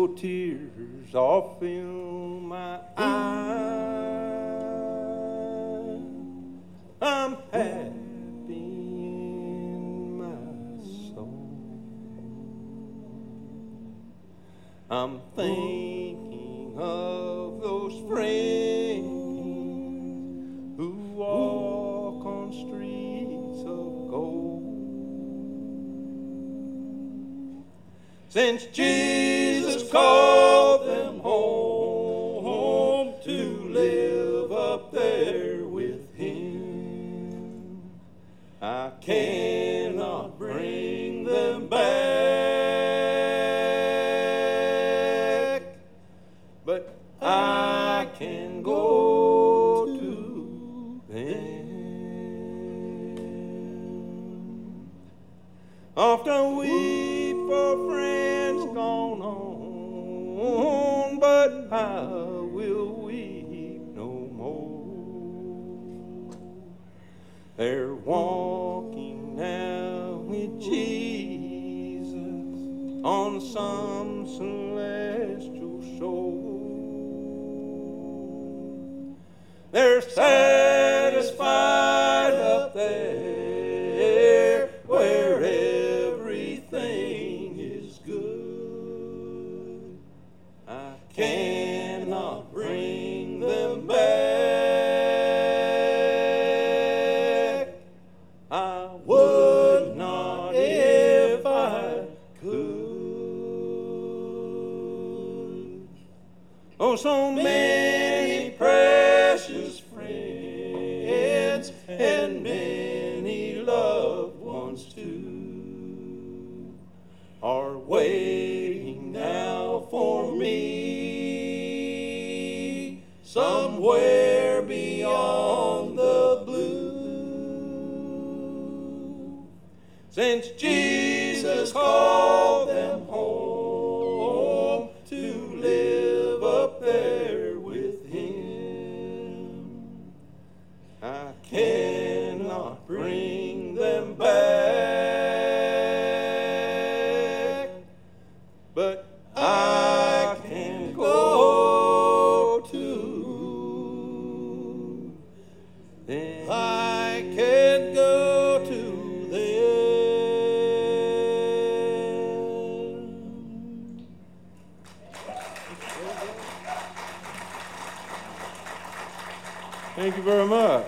tears all fill my eyes. I'm happy in my soul. I'm thinking of those friends who walk on streets of gold. Since Jesus called them home to live up there with Him, I cannot bring them back, but I can go to them. Often weep for friends gone on, but I will weep no more. They're walking now with Jesus on some celestial shore. They're satisfied up there where everything is good. I cannot bring them back. I would not if I could. Oh, so many precious friends and many loved ones too are waiting now for me somewhere beyond the blue. Since Jesus called them home to live up there with Him, I cannot bring them back, but I can go to them. I can go to them. Thank you very much.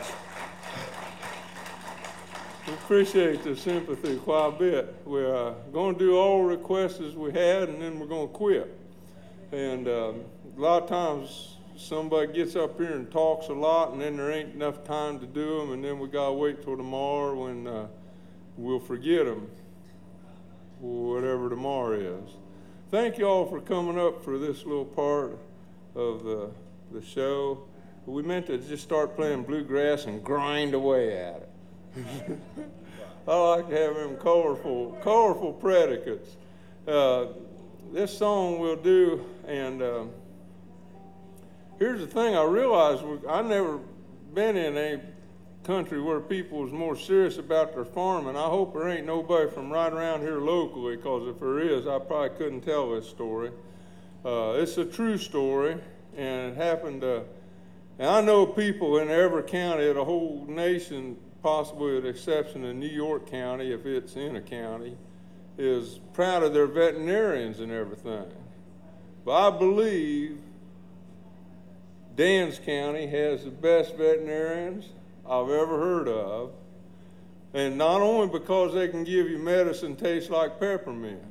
We appreciate the sympathy quite a bit. We're going to do all requests as we had, and then we're going to quit. And a lot of times somebody gets up here and talks a lot, and then there ain't enough time to do them, and then we got to wait till tomorrow when we'll forget them, whatever tomorrow is. Thank you all for coming up for this little part of the show. We meant to just start playing bluegrass and grind away at it. I like to have them colorful predicates. This song we'll do, and here's the thing. I realized I never been in a country where people was more serious about their farming. I hope there ain't nobody from right around here locally, because if there is, I probably couldn't tell this story. It's a true story, and it happened and I know people in every county, the whole nation, possibly with the exception of New York County, if it's in a county, is proud of their veterinarians and everything. But I believe Dan's County has the best veterinarians I've ever heard of. And not only because they can give you medicine tastes like peppermint.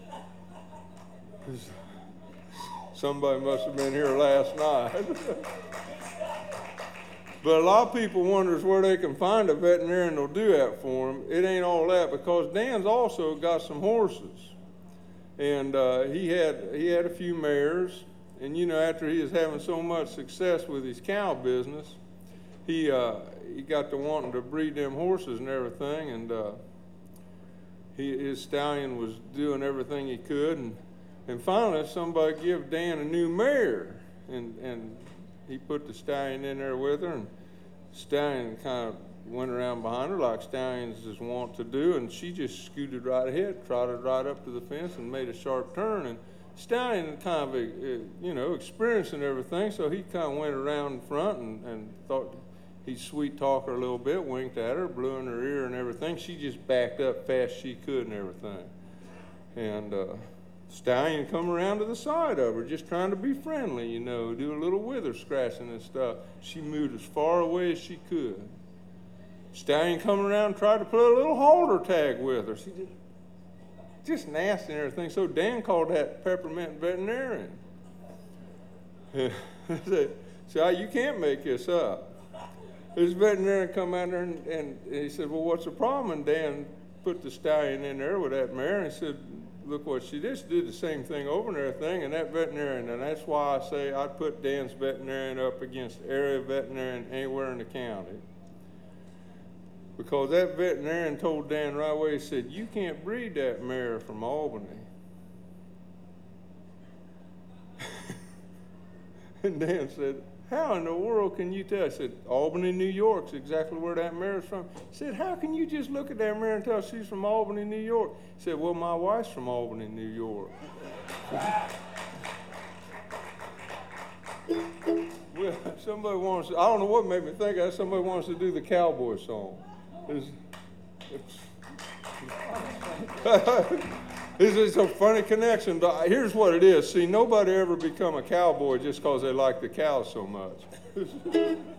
Somebody must have been here last night. But a lot of people wonders where they can find a veterinarian that'll do that for them. It ain't all that, because Dan's also got some horses. And he had a few mares. And, you know, after he was having so much success with his cow business, he got to wanting to breed them horses and everything. And his stallion was doing everything he could. And finally, somebody gave Dan a new mare. And he put the stallion in there with her, and the stallion kind of went around behind her like stallions is wont to do, and she just scooted right ahead, trotted right up to the fence and made a sharp turn and Stallion kind of, experiencing everything, so he kind of went around in front and thought he'd sweet talk her a little bit, winked at her, blew in her ear and everything. She just backed up fast she could and everything. And Stallion come around to the side of her, just trying to be friendly, do a little wither scratching and stuff. She moved as far away as she could. Stallion come around and tried to play a little halter tag with her. She just nasty and everything. So Dan called that peppermint veterinarian. Said, you can't make this up. This veterinarian come out there and he said, well, what's the problem? And Dan put the Stallion in there with that mare and he said, look what she did. She did the same thing over and everything. And that veterinarian, and that's why I say I'd put Dan's veterinarian up against area veterinarian anywhere in the county. Because that veterinarian told Dan right away, he said, you can't breed that mare from Albany. And Dan said, how in the world can you tell? I said, Albany, New York's exactly where that mare is from. He said, how can you just look at that mare and tell she's from Albany, New York? He said, well, my wife's from Albany, New York. Well, somebody wants, I don't know what made me think that, somebody wants to do the cowboy song. It's a funny connection, but here's what it is. See, nobody ever become a cowboy just because they like the cows so much.